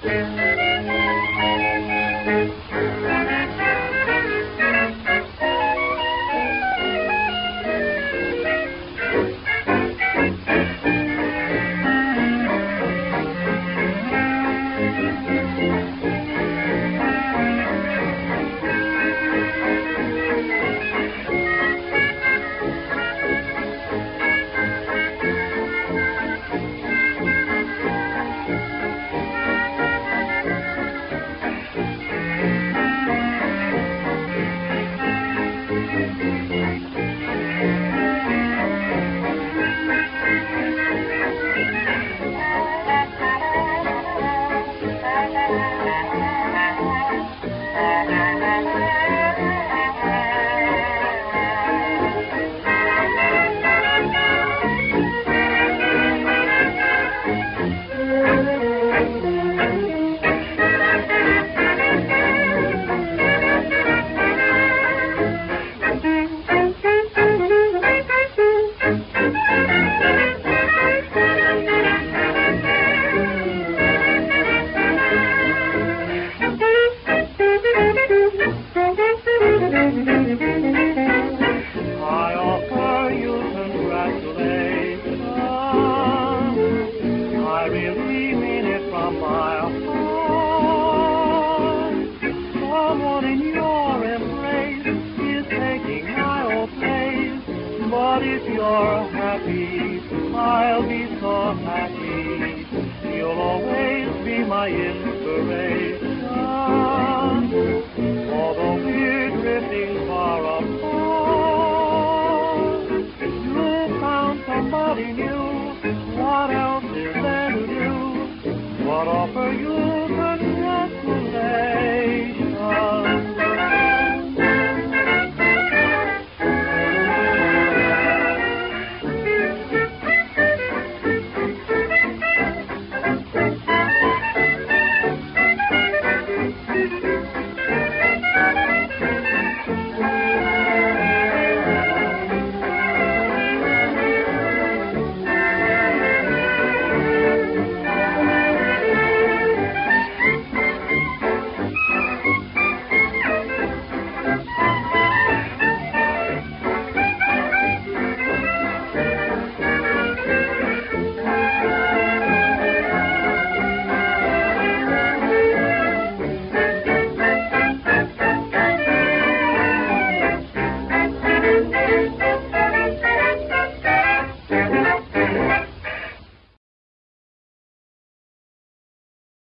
I offer you congratulations. I really mean it from my heart. Someone in your embrace is taking my old place. But if you're happy, I'll be so happy. You'll always be my inspiration. Although we're drifting far apart, you found somebody new. What else is there to do? What offer you?